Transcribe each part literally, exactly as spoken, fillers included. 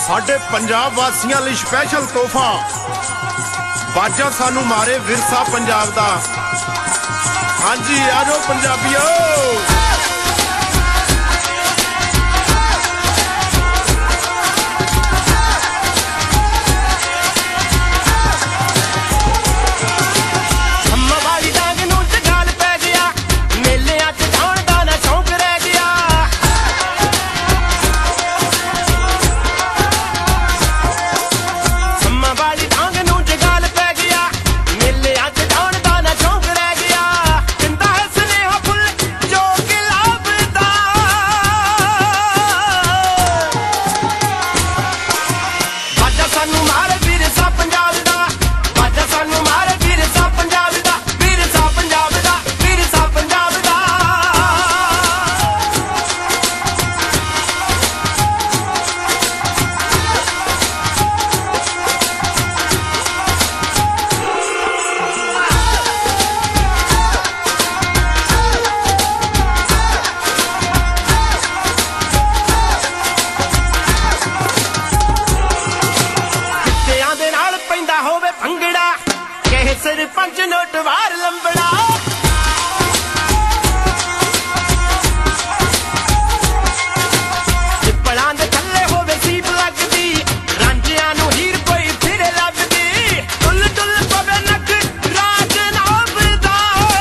साडे पंजाब वासियां लई स्पैशल तोहफा बाजा सानू मारे विरसा पंजाब दा। हाँ जी आजो पंजाबियो। सरपंच नोट वार लंबड़ा चिपड़ा दे थल्ले होवे सीप लगदी रांझियां नू हीर कोई फिर लगदी टुल टुल पवे नक राज नाम दा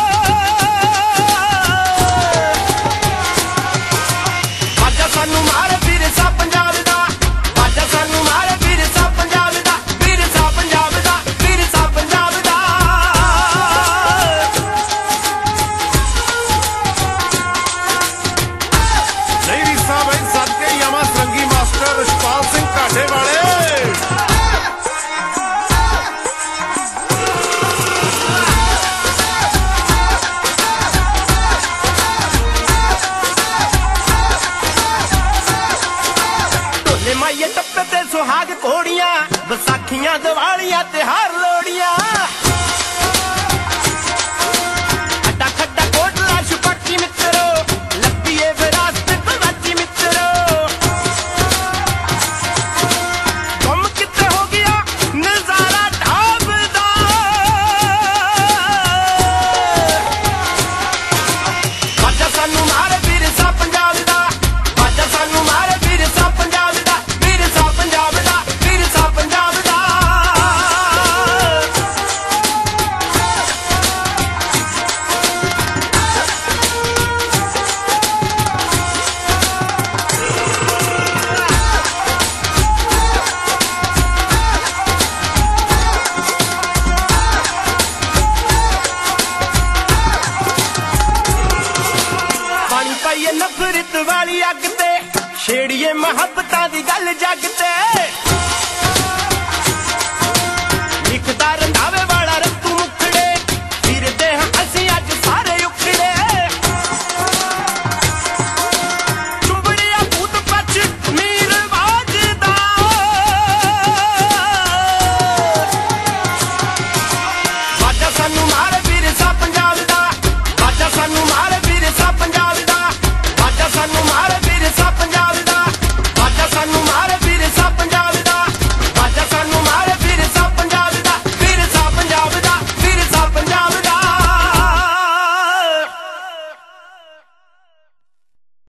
बाजा सानू मारे फिर सा पंजाब दा बाजा सानू मारे फिर सा पंजाब दा फिर सा पंजाब दा फिर सा पंजाब दा। माइये टप्पे ते सुहाग घोड़ियां बसाखियां दिवालियां त्योहार लोड़ियां अड्डा खड्डा कोटला छुपाकी मित्रो लपीए विरासत बवाची मित्रो गुम किते हो गया नजारा ढाब दा बाजा सानू मारे फिर सा पंजाब दा बाजा सानू मारे फिर सा पंजाब दा नफरत वाली अग ते छेड़िए मुहब्बतां दी गल जग ते